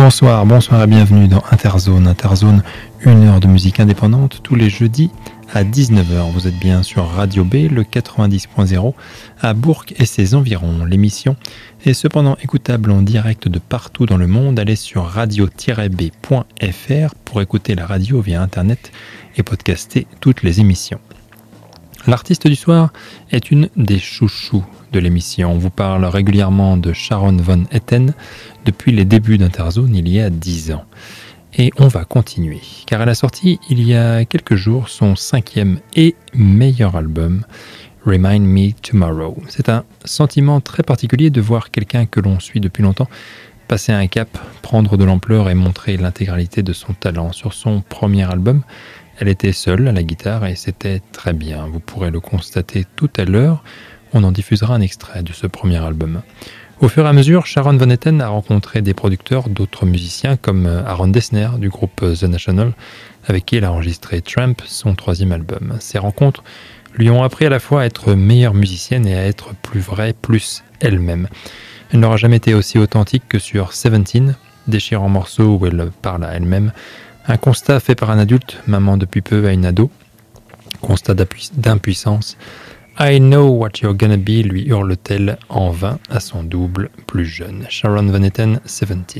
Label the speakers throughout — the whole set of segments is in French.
Speaker 1: Bonsoir et bienvenue dans Interzone. Interzone, 1 heure de musique indépendante tous les jeudis à 19h. Vous êtes bien sur Radio B, le 90.0 à Bourg et ses environs. L'émission est cependant écoutable en direct de partout dans le monde. Allez sur radio-b.fr pour écouter la radio via internet et podcaster toutes les émissions. L'artiste du soir est une des chouchous de l'émission. On vous parle régulièrement de Sharon Van Etten depuis les débuts d'Interzone il y a 10 ans. Et on va continuer, car elle a sorti il y a quelques jours son 5e et meilleur album, Remind Me Tomorrow. C'est un sentiment très particulier de voir quelqu'un que l'on suit depuis longtemps passer un cap, prendre de l'ampleur et montrer l'intégralité de son talent. Sur son premier album, elle était seule à la guitare et c'était très bien. Vous pourrez le constater tout à l'heure. On en diffusera un extrait de ce premier album. Au fur et à mesure, Sharon Van Etten a rencontré des producteurs d'autres musiciens comme Aaron Dessner du groupe The National, avec qui elle a enregistré Tramp, son 3e album. Ces rencontres lui ont appris à la fois à être meilleure musicienne et à être plus vraie, plus elle-même. Elle n'aura jamais été aussi authentique que sur 17, déchirant morceau où elle parle à elle-même. Un constat fait par un adulte, maman depuis peu à une ado. Constat d'impuissance. I know what you're gonna be, lui hurle-t-elle en vain à son double plus jeune. Sharon Van Etten, 17.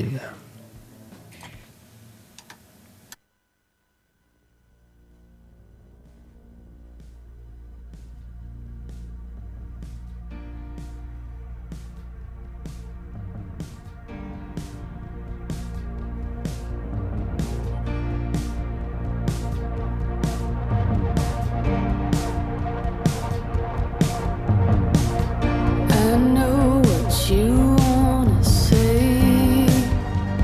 Speaker 2: I know what you wanna say.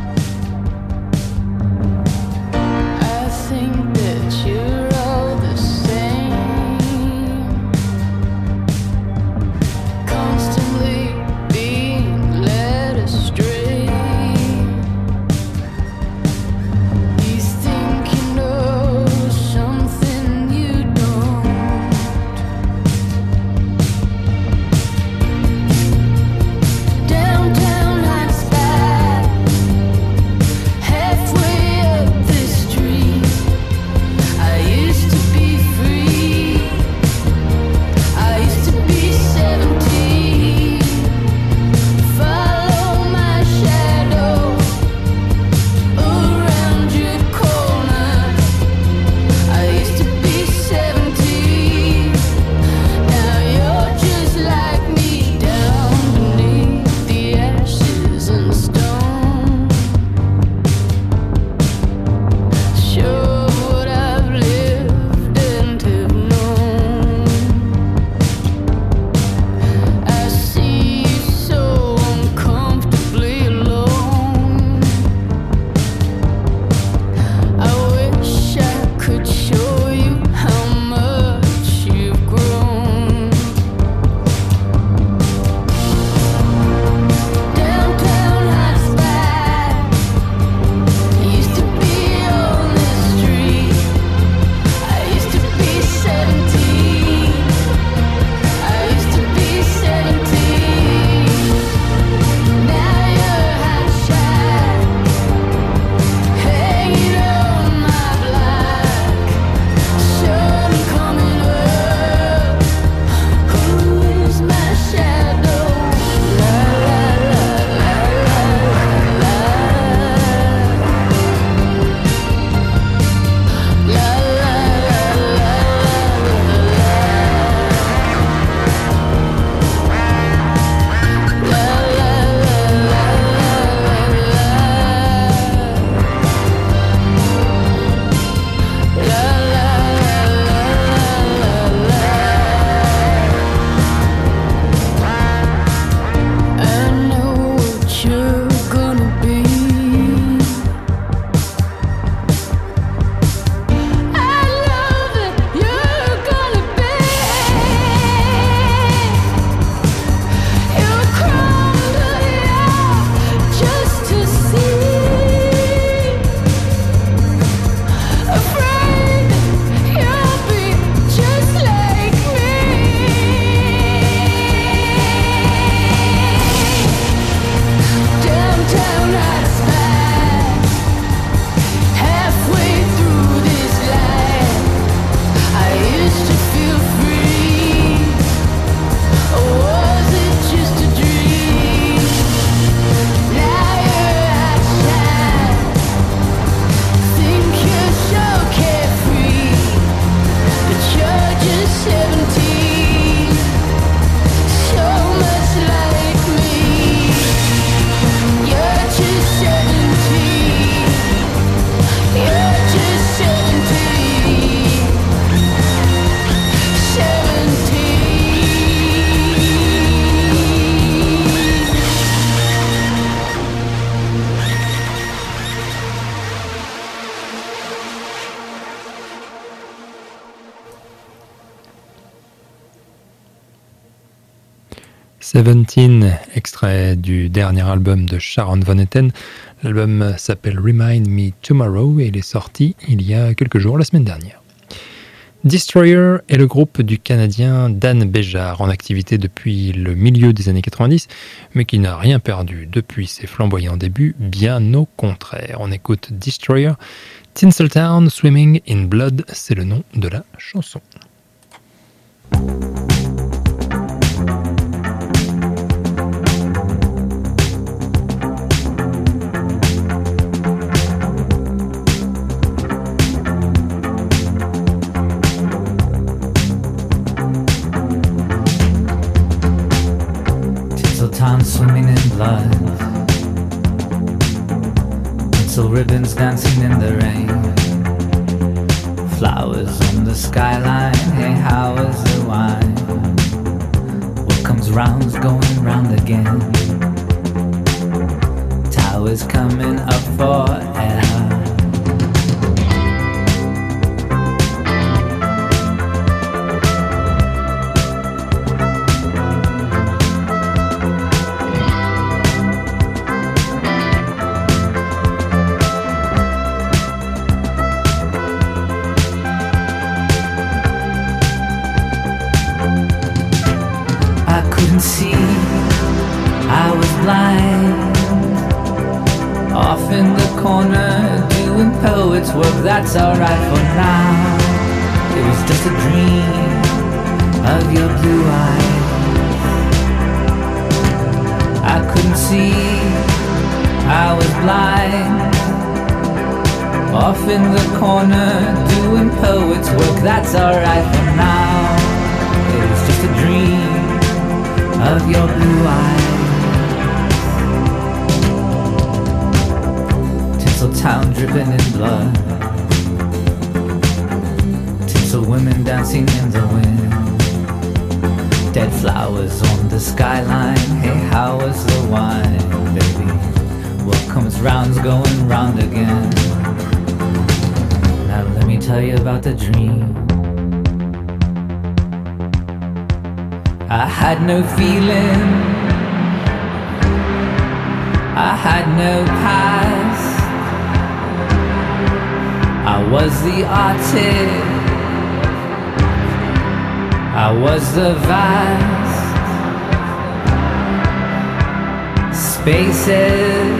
Speaker 1: 17, extrait du dernier album de Sharon Van Etten. L'album s'appelle Remind Me Tomorrow et il est sorti il y a quelques jours, la semaine dernière. Destroyer est le groupe du Canadien Dan Béjart, en activité depuis le milieu des années 90, mais qui n'a rien perdu depuis ses flamboyants débuts, bien au contraire. On écoute Destroyer, Tinseltown Swimming in Blood, c'est le nom de la chanson.
Speaker 2: Town swimming in blood, pencil ribbons dancing in the rain, flowers on the skyline, hey how is the wine, what comes round's going round again, towers coming up for air. See, I was blind, off in the corner doing poet's work. That's alright for now. It was just a dream of your blue eyes. I couldn't see, I was blind, off in the corner doing poet's work. That's alright for now. It was just a dream of your blue eyes. Tinseltown dripping in blood, tinsel women dancing in the wind, dead flowers on the skyline. Hey, how is the wine, baby? What comes round's going round again. Now let me tell you about the dream. I had no feeling, I had no past. I was the artist, I was the vast spaces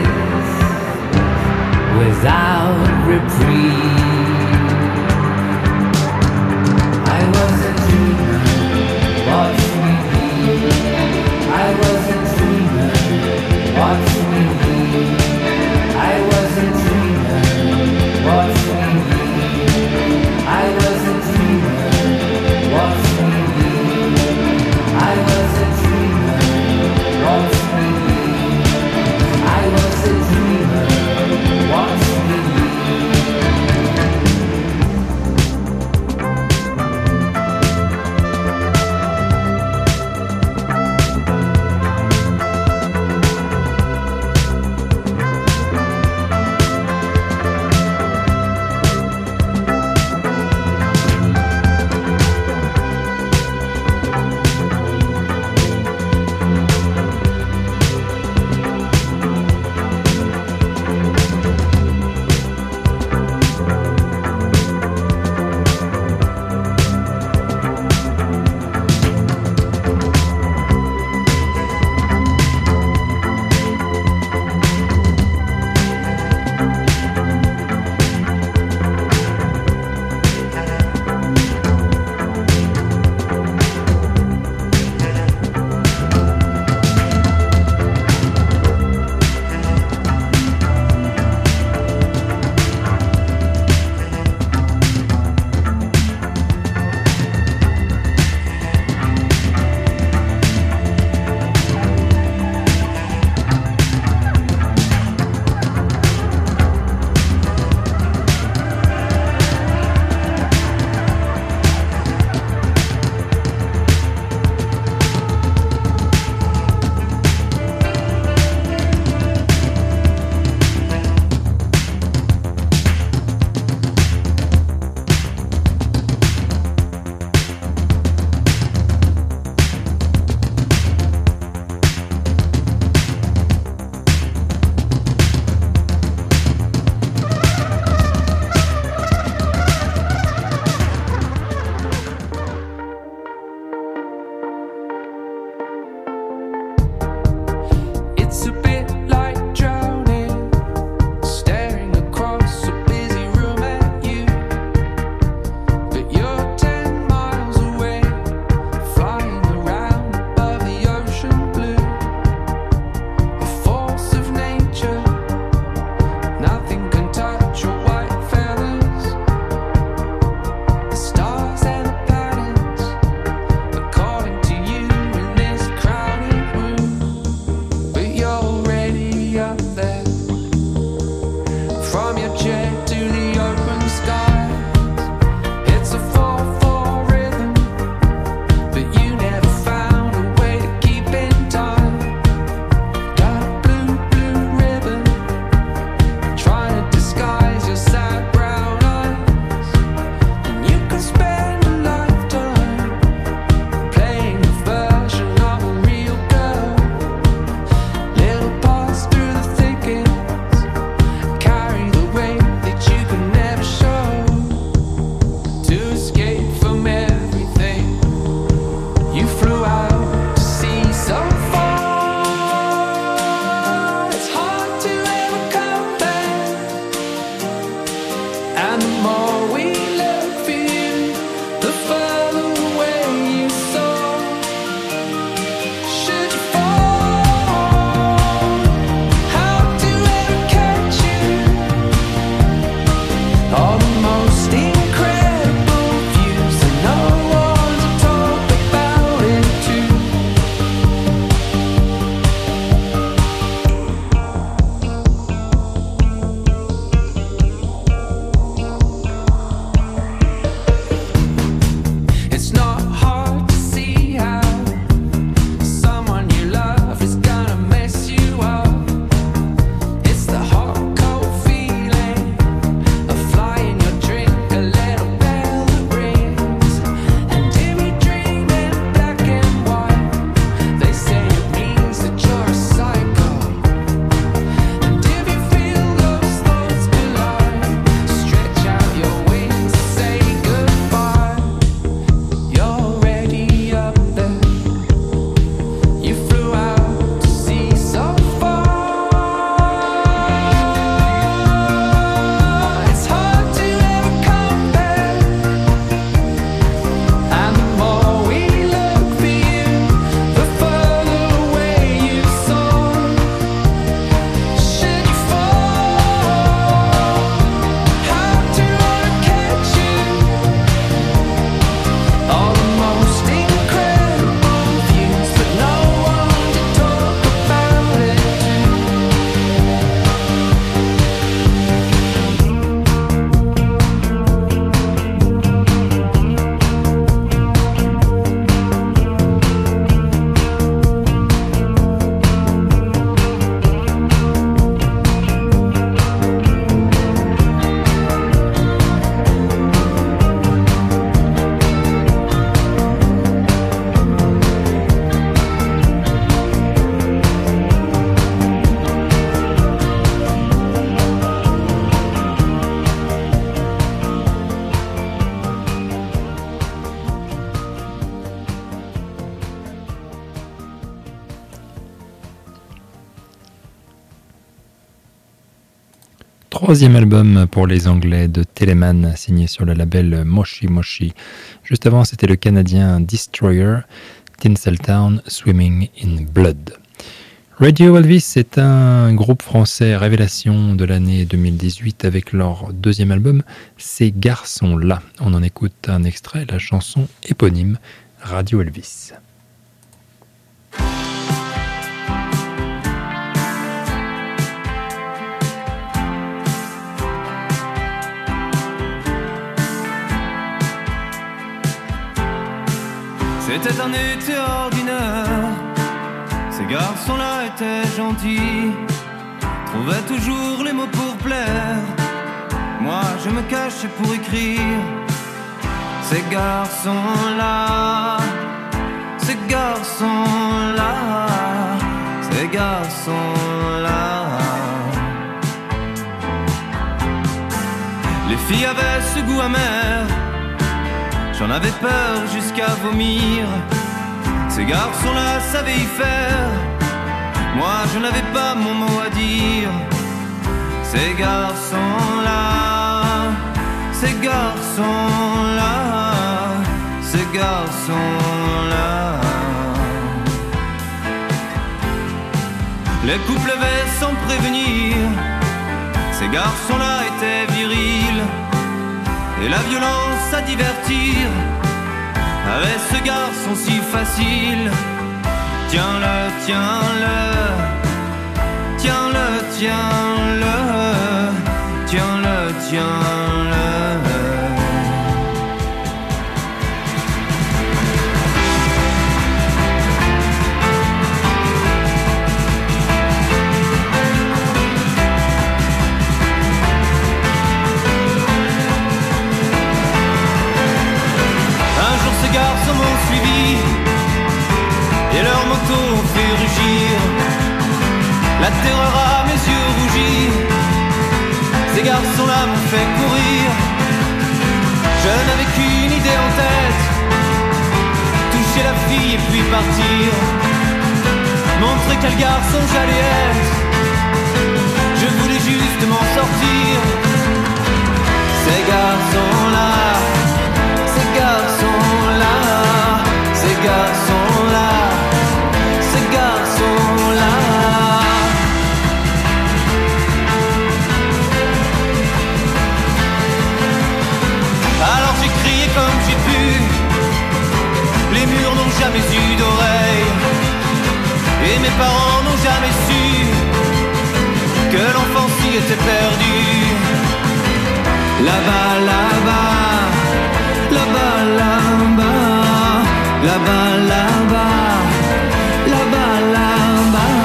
Speaker 2: without reprieve. I was a dreamer, watch me be. I was a dreamer, watch me be. I was a dreamer, watch me be. I was a dreamer, watch me be. I was a dreamer, watch me be. I was a dreamer, watch me be. more we look for you, the further away you soar. Should you fall, how to ever catch you? All the most incredible views, and no one to talk about it to. It's not hard to see how someone you love is gonna mess you up. It's the hot, cold feeling of flying your drink, a little bell that rings. And if you dream in black and white, they say it means that you're a psycho. And if you feel those thoughts collide, stretch out your wings and say goodbye. You're already up there. You flew out to sea so far. It's hard to ever come back. And the more we look for you, the further away you soar. Should you fall, how to catch you? All the most incredible views, but no one to talk about it to.
Speaker 1: Troisième album pour les Anglais de Telemann, signé sur le label Moshi Moshi. Juste avant, c'était le Canadien Destroyer, Tinseltown, Swimming in Blood. Radio Elvis est un groupe français révélation de l'année 2018 avec leur deuxième album, Ces garçons-là. On en écoute un extrait, la chanson éponyme Radio Elvis.
Speaker 3: C'était un été ordinaire, ces garçons-là étaient gentils, trouvaient toujours les mots pour plaire. Moi je me cachais pour écrire. Ces garçons-là, ces garçons-là, ces garçons-là. Les filles avaient ce goût amer, j'en avais peur jusqu'à vomir. Ces garçons-là savaient y faire, moi je n'avais pas mon mot à dire. Ces garçons-là, ces garçons-là, ces garçons-là. Les couples levaient sans prévenir, ces garçons-là étaient virils, et la violence à divertir avec ce garçon si facile. Tiens-le, tiens-le, tiens-le, tiens-le, tiens-le, tiens-le. Ces garçons m'ont suivi et leurs motos ont fait rugir. La terreur à mes yeux rougis, ces garçons-là m'ont fait courir. Je n'avais qu'une idée en tête, toucher la fille et puis partir, montrer quel garçon j'allais être. Je voulais juste m'en sortir. Ces garçons mes parents n'ont jamais su que l'enfant s'y était perdu. Là-bas, là-bas, là-bas, là-bas, là-bas, là-bas, là-bas, là-bas.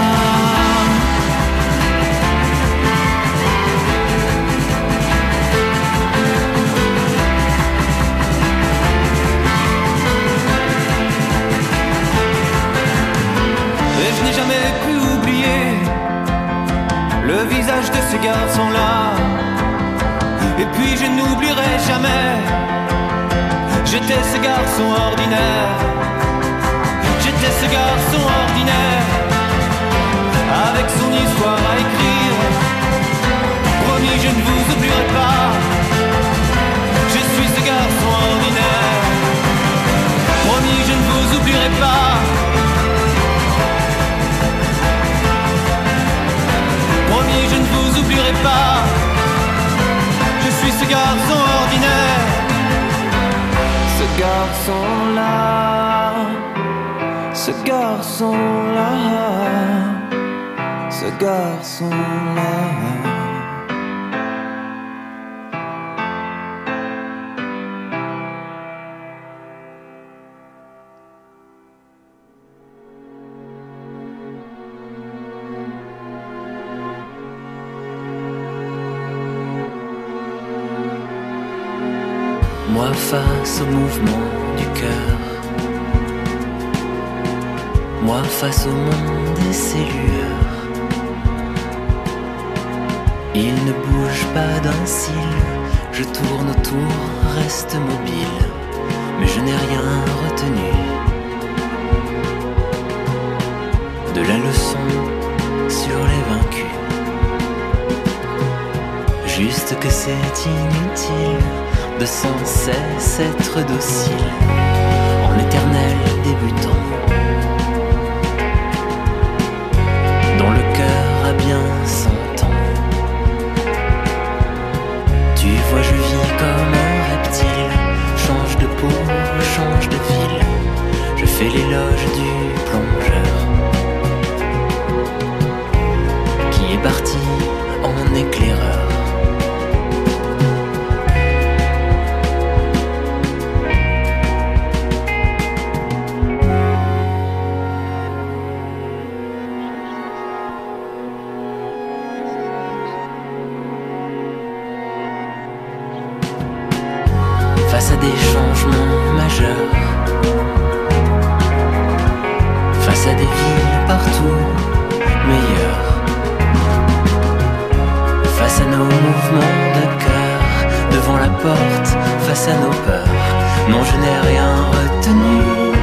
Speaker 3: Et je n'ai jamais pu oublier le visage de ces garçons-là. Et puis je n'oublierai jamais, j'étais ce garçon ordinaire. J'étais ce garçon ordinaire, avec son histoire à écrire. Promis, je ne vous oublierai pas, je suis ce garçon ordinaire. Promis, je ne vous oublierai pas. Promis, je ne vous oublierai pas. Je suis ce garçon ordinaire. Ce garçon-là, ce garçon-là, ce garçon-là.
Speaker 4: Moi face au mouvement du cœur, moi face au monde et ses lueurs. Il ne bouge pas d'un cil, je tourne autour, reste mobile, mais je n'ai rien retenu de la leçon sur les vaincus. Juste que c'est inutile de sans cesse être docile, en éternel débutant, dont le cœur a bien 100 ans. Tu vois, je vis comme un reptile, change de peau, change de ville, je fais l'éloge du plongeur, qui est parti en éclaireur. Face à des changements majeurs, face à des villes partout meilleures, face à nos mouvements de cœur, devant la porte, face à nos peurs. Non, je n'ai rien retenu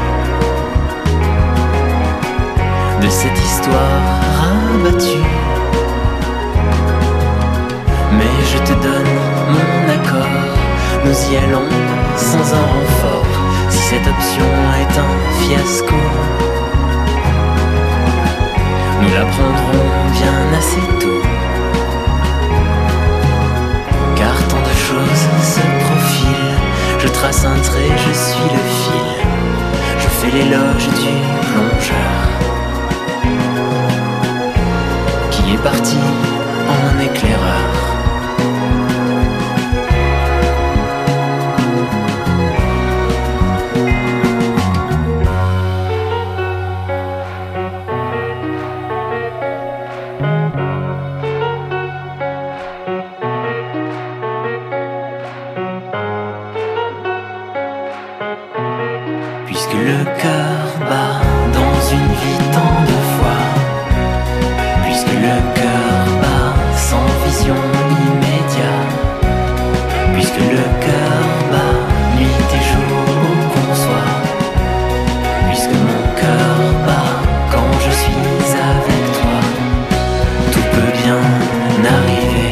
Speaker 4: de cette histoire rabattue, mais je te donne mon accord. Nous y allons sans un renfort, si cette option est un fiasco. Nous la prendrons bien assez tôt, car tant de choses se profilent. Je trace un trait, je suis le fil, je fais l'éloge du plongeur, qui est parti en éclaireur. Puisque le cœur bat dans une vie tant de fois, puisque le cœur bat sans vision immédiate, puisque le cœur bat nuit et jour où qu'on soit, puisque mon cœur bat quand je suis avec toi, tout peut bien arriver.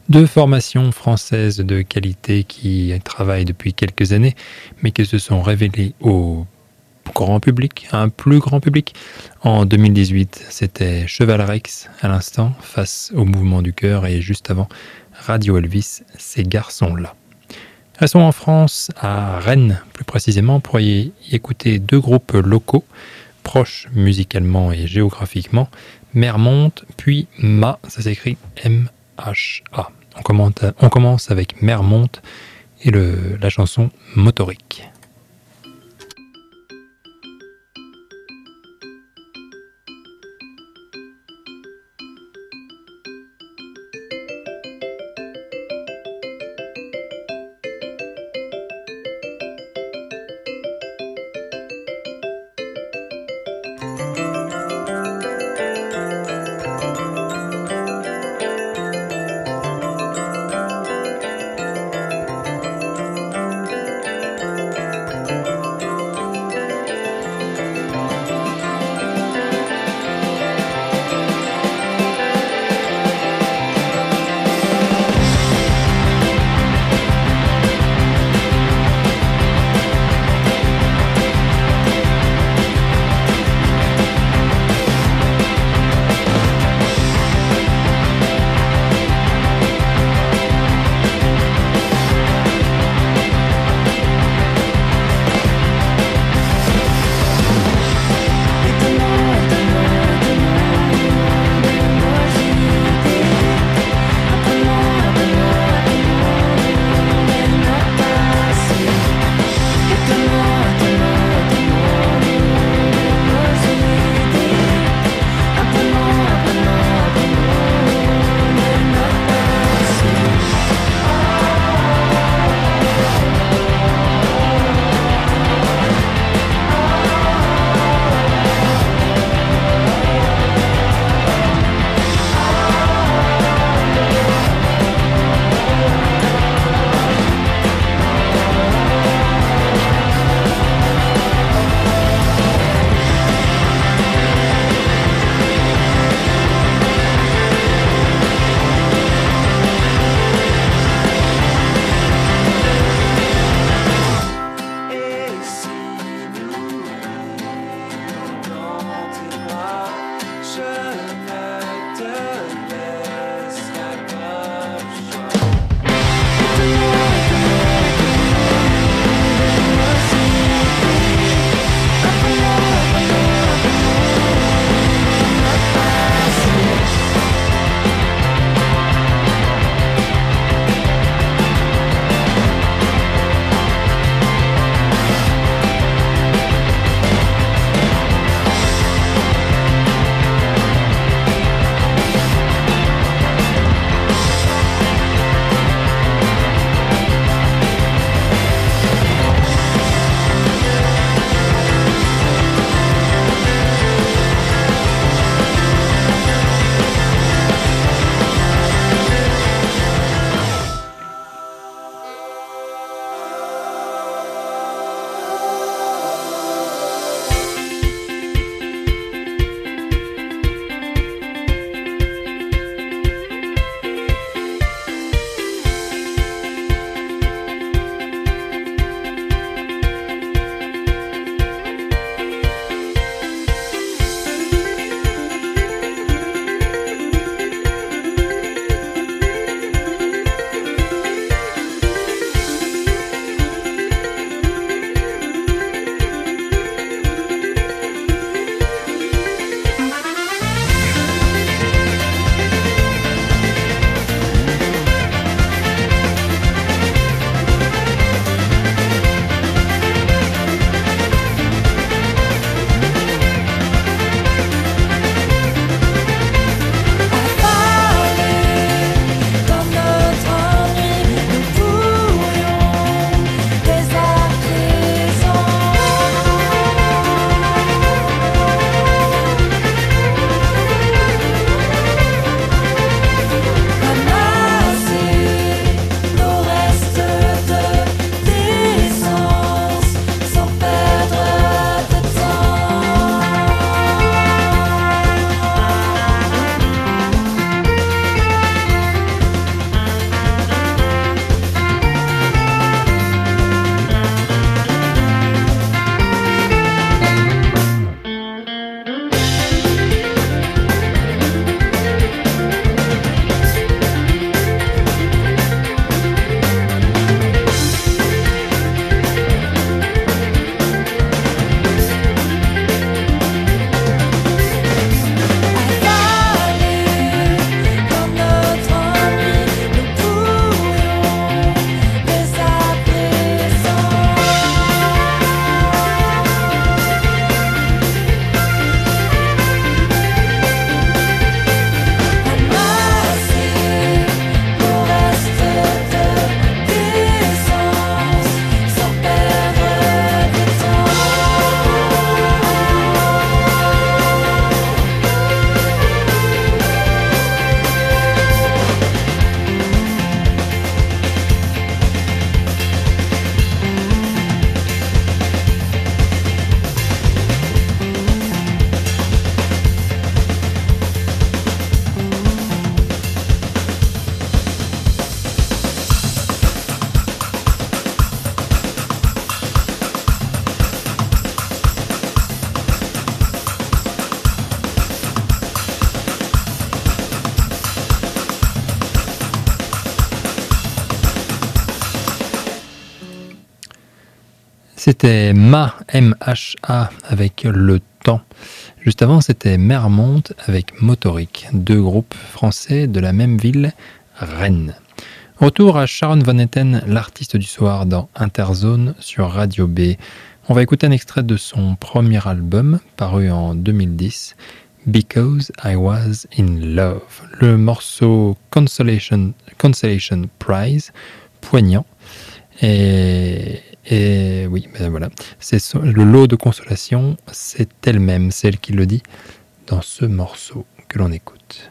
Speaker 1: Deux formations françaises de qualité qui travaillent depuis quelques années, mais qui se sont révélées au grand public, un plus grand public. En 2018, c'était Cheval Rex à l'instant, face au mouvement du cœur, et juste avant, Radio Elvis, ces garçons-là. Restons en France, à Rennes plus précisément, pour y écouter deux groupes locaux, proches musicalement et géographiquement, Mermonte, puis Ma, ça s'écrit M-H-A. On commence avec Mermonte et la chanson Motorique. C'était M-H-A avec Le Temps. Juste avant, c'était Mermont avec Motorique, deux groupes français de la même ville, Rennes. Retour à Sharon Van Etten, l'artiste du soir dans Interzone sur Radio B. On va écouter un extrait de son premier album, paru en 2010, Because I Was in Love. Le morceau Consolation Prize, poignant. Et oui, ben voilà, le lot de consolation, c'est elle-même, celle qui le dit dans ce morceau que l'on écoute.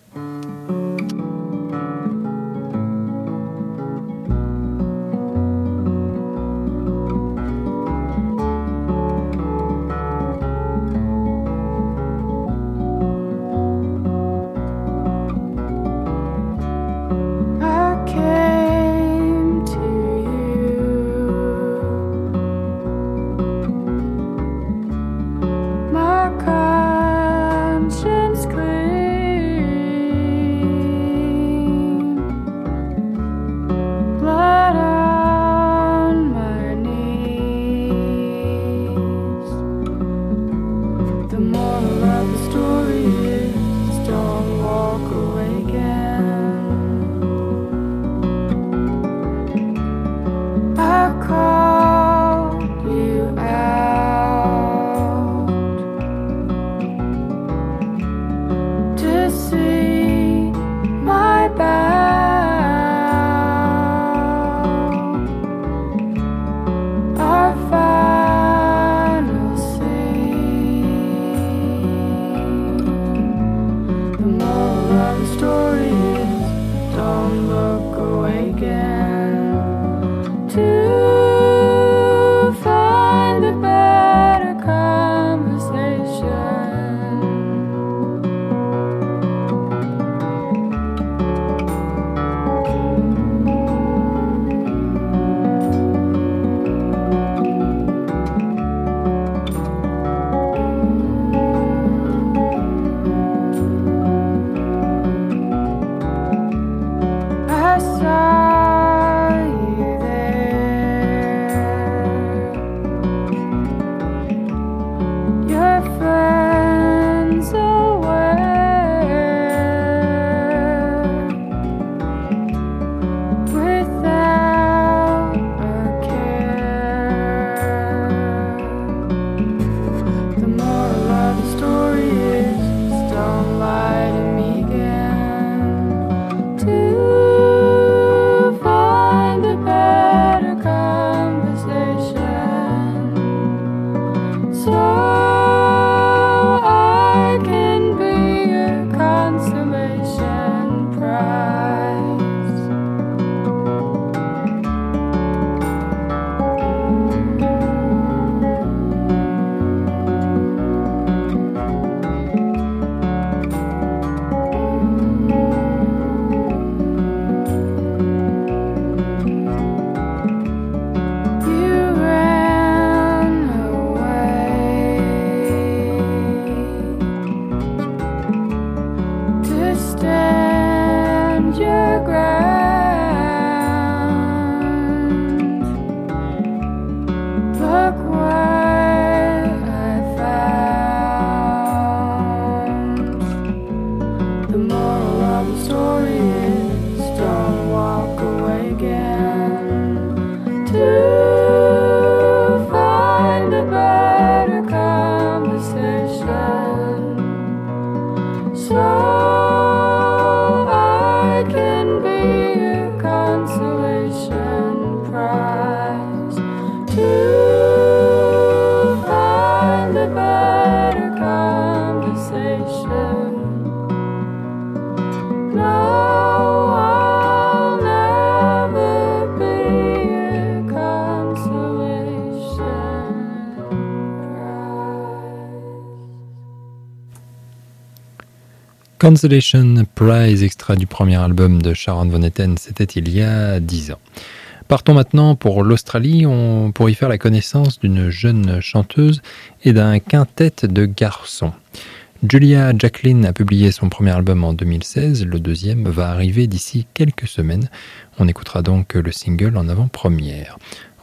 Speaker 1: Consolation Prize, extrait du premier album de Sharon Van Etten, c'était il y a 10 ans. Partons maintenant pour l'Australie, pour y faire la connaissance d'une jeune chanteuse et d'un quintet de garçons. Julia Jacqueline a publié son premier album en 2016, le deuxième va arriver d'ici quelques semaines. On écoutera donc le single en avant-première.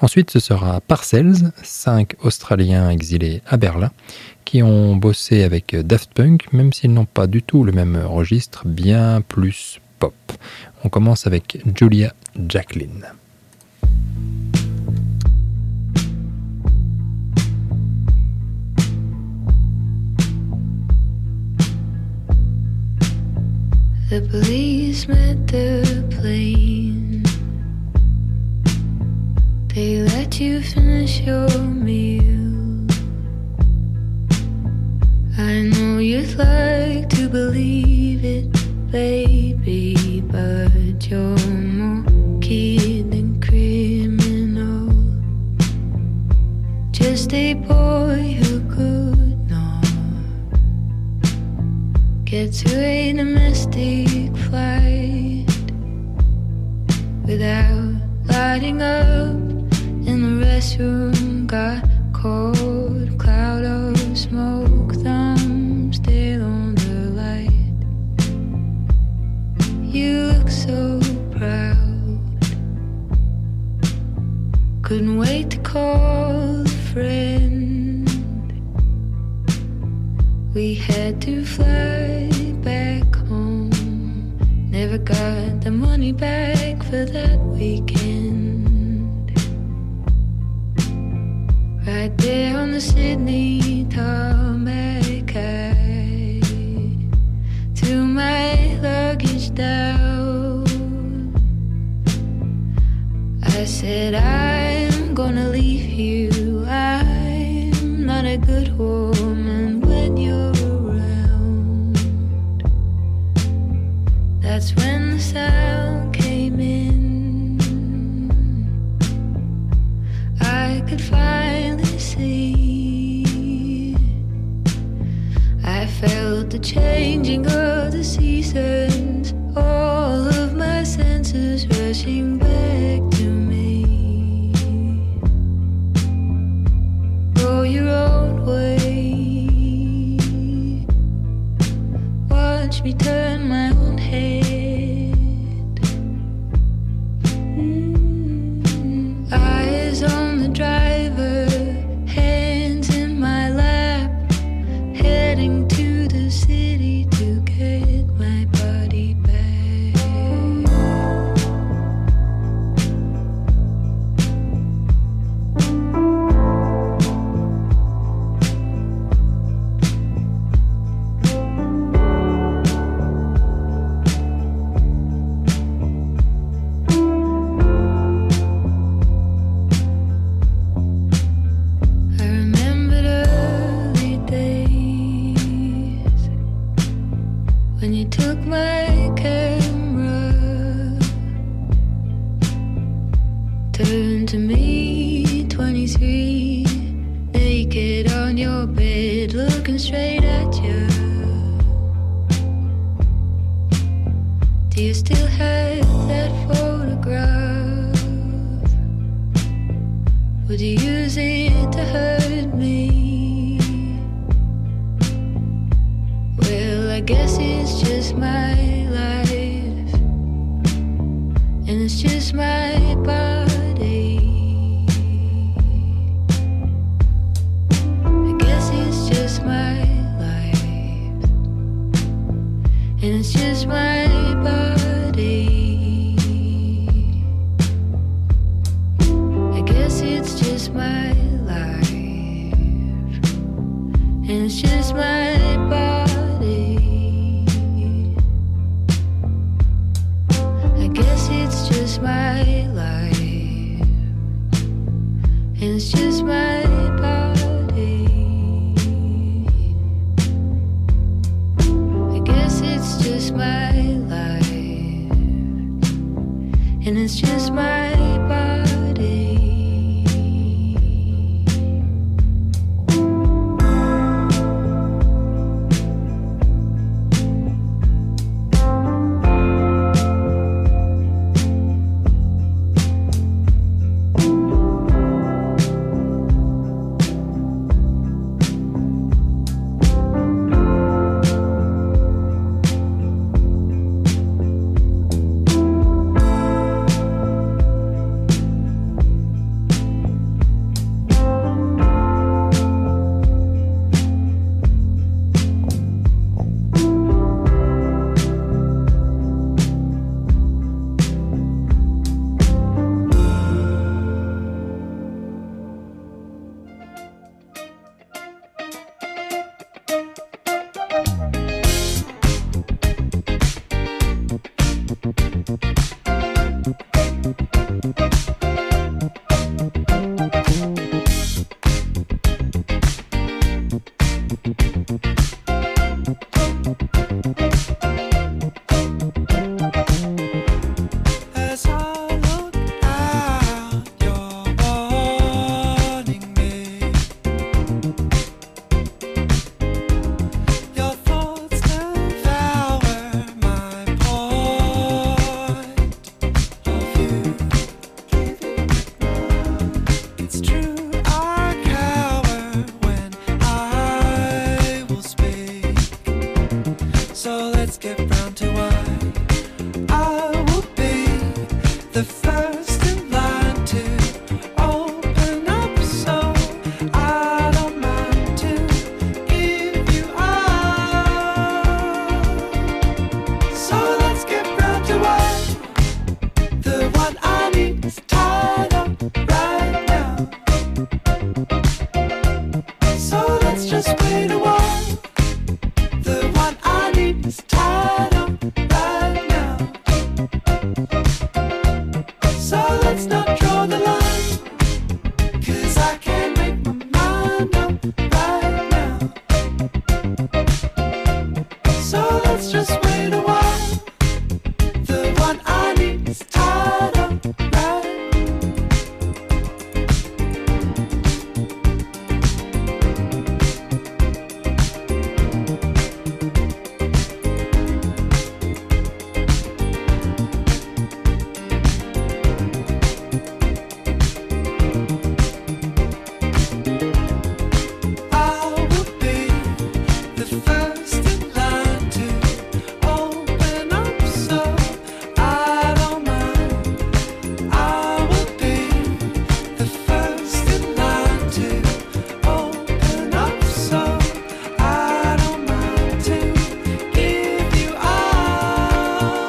Speaker 1: Ensuite, ce sera Parcells, 5 Australiens exilés à Berlin, qui ont bossé avec Daft Punk, même s'ils n'ont pas du tout le même registre, bien plus pop. On commence avec Julia Jacqueline.
Speaker 5: The police met the plane. They let you finish your meal. I know you'd like to believe it, baby, but you're more kid than criminal. Just a boy who could not get to a domestic flight without lighting up in the restroom. Got cold, cloud of smoke, thumb still on the light. You look so proud. Couldn't wait to call a friend. We had to fly back home. Never got the money back for that weekend. Right there on the Sydney tarmac, I threw my luggage down. I said, I'm gonna leave you. I'm not a good woman when you're around. That's when the sound came in. I could finally see. I felt the changing of the seasons, all of my senses rushing back to me. Go your own way. Watch me turn my own head. Eyes on the driver, hands in my lap, heading to the city to get my body back. I remembered early days when you took my camera. Turned to me, 23, naked on your bed, looking straight at you. Do you still have that photograph? Would you use it to hurt me? Well, I guess it's just my life, and it's just my body. I guess it's just my life, and it's just my body. I guess it's just my life, and it's just my body. I guess it's just my life, and it's just my body. I guess it's just my life, and it's just my body.
Speaker 3: So let's get round to why I will be the first in line to open up, so I don't mind to give you all. So let's get round to why the one I need is tied up right now. So let's just wait a while. The one I need is tied up right now. So let's not draw the line, 'cause I can't make my mind up right now. So let's just wait a while. The one I need is tied up right. I will be the first in line to open up, so I don't mind. I will be the first in line to open up, so I don't mind to give you all.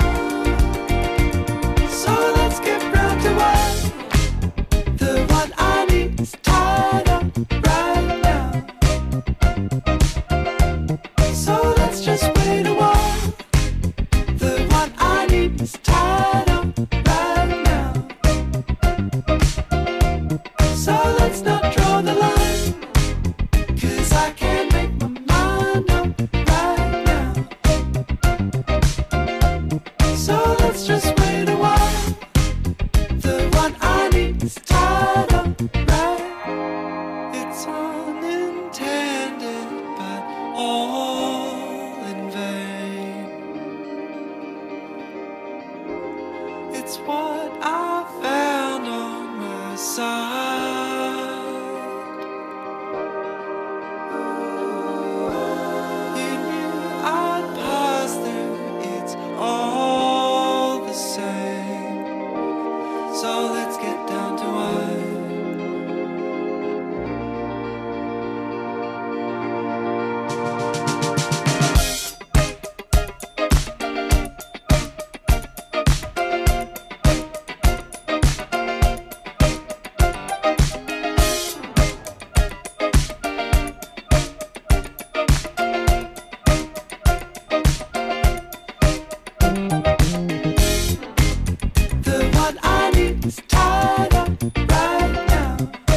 Speaker 3: So let's get round to why the one I need is tied up right now. So let's just wait a while. The one I need is tied up right now. So let's not draw the line, 'cause I can't make my mind up right now. So let's just wait a while. The one I need is tied up right. It's unintended, but all in vain. It's what I found on my side. You knew I'd pass through, it's all the same. So let's get down to why. The one I need is tied up right now.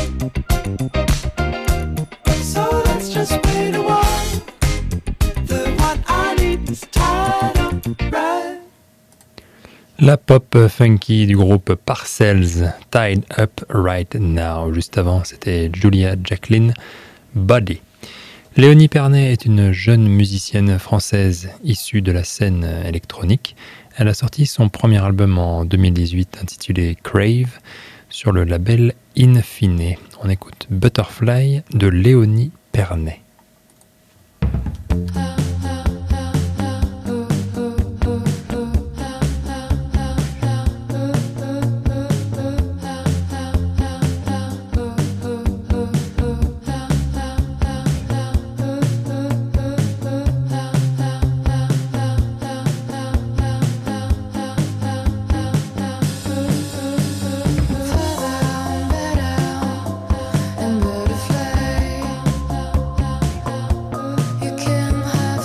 Speaker 3: So let's just wait a while. The one I need is tied up right.
Speaker 1: La pop funky du groupe Parcells, Tied Up Right Now. Juste avant, c'était Julia Jacqueline, Body. Léonie Pernet est une jeune musicienne française issue de la scène électronique. Elle a sorti son premier album en 2018 intitulé Crave sur le label Infine. On écoute Butterfly de Léonie Pernet.
Speaker 5: And butterfly, you can have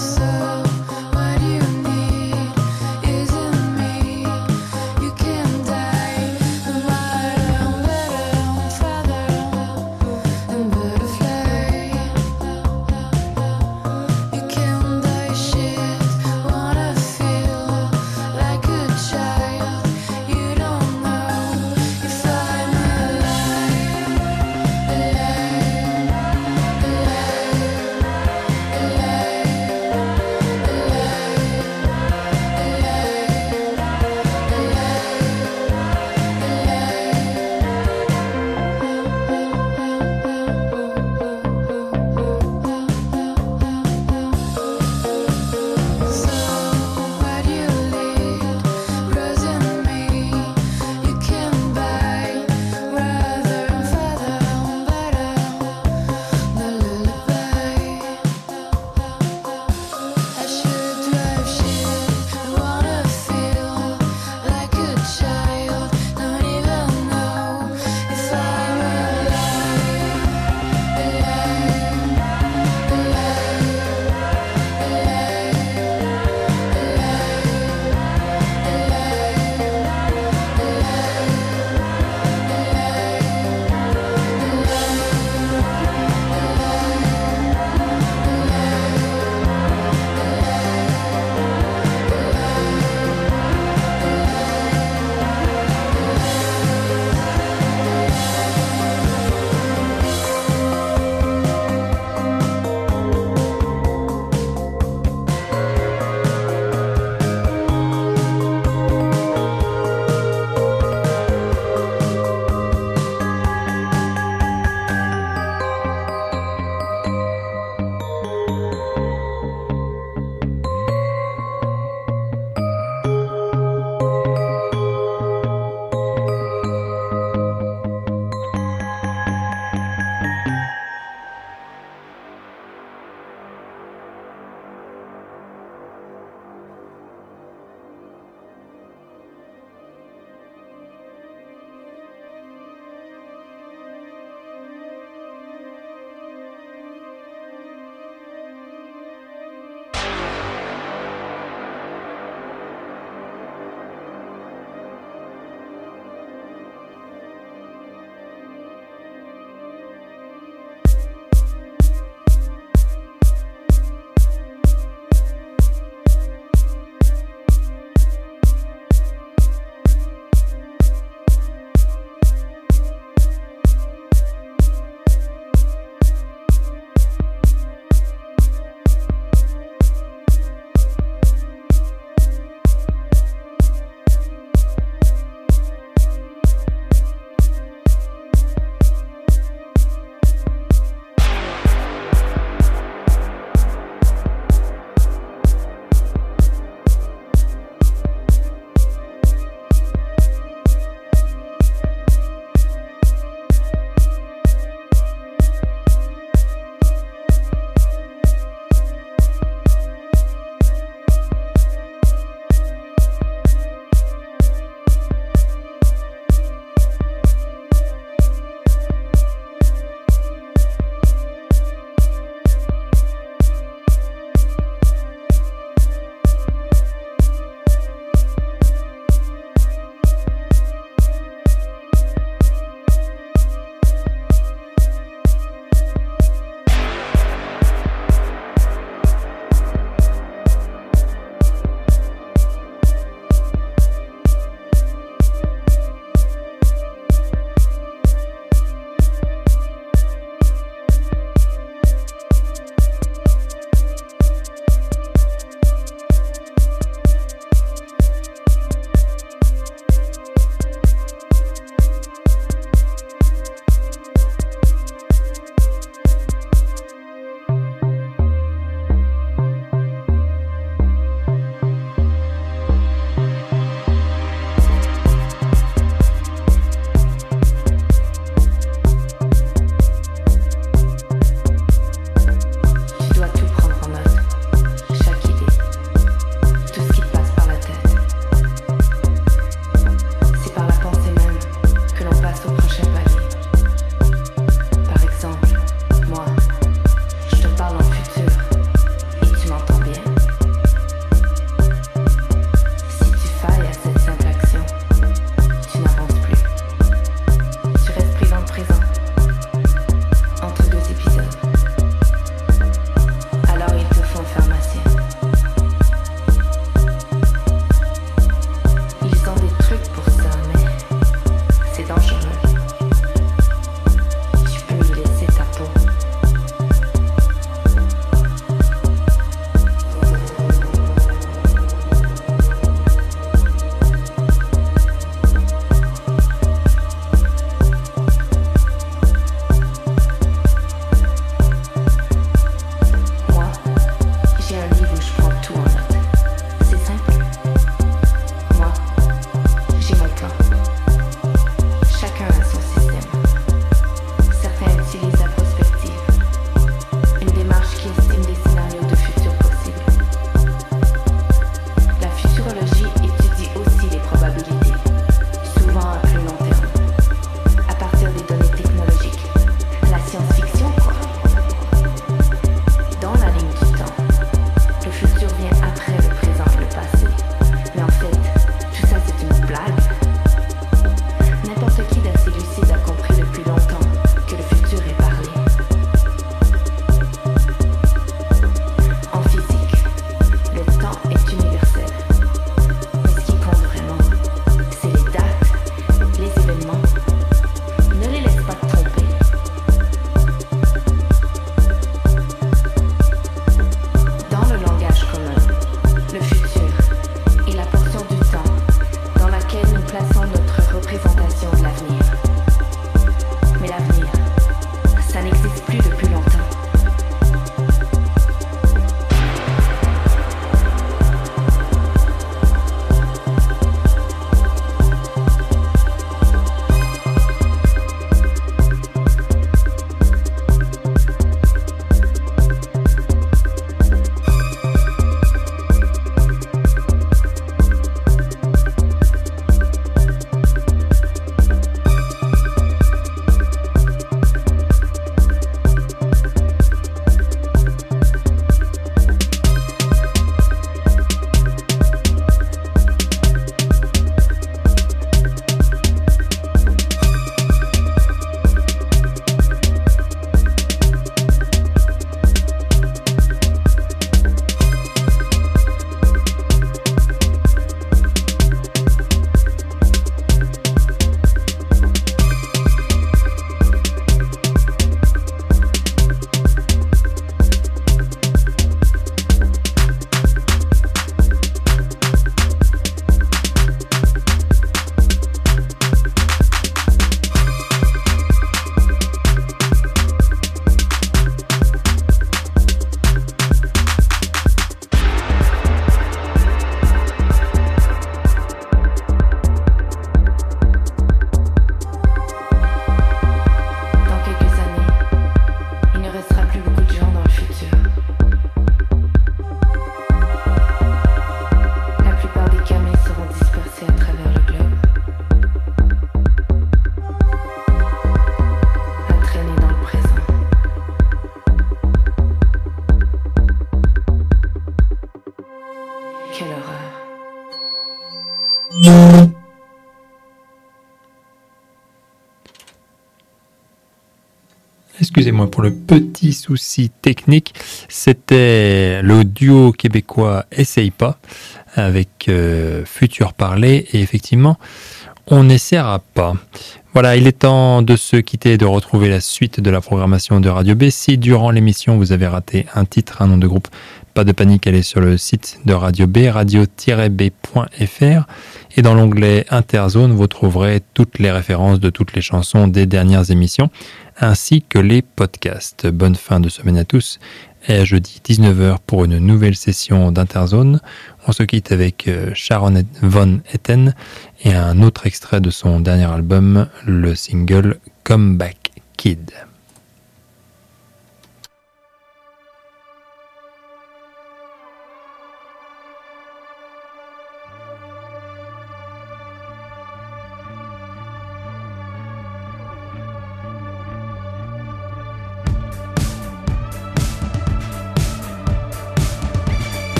Speaker 1: Excusez-moi pour le petit souci technique, c'était le duo québécois Essaye pas avec Futur Parler et effectivement on n'essaiera pas. Voilà, il est temps de se quitter et de retrouver la suite de la programmation de Radio B. Si durant l'émission vous avez raté un titre, un nom de groupe, pas de panique, allez sur le site de Radio B, radio-b.fr et dans l'onglet Interzone, vous trouverez toutes les références de toutes les chansons des dernières émissions ainsi que les podcasts. Bonne fin de semaine à tous et à jeudi 19h pour une nouvelle session d'Interzone. On se quitte avec Sharon Van Etten et un autre extrait de son dernier album, le single Comeback Kid.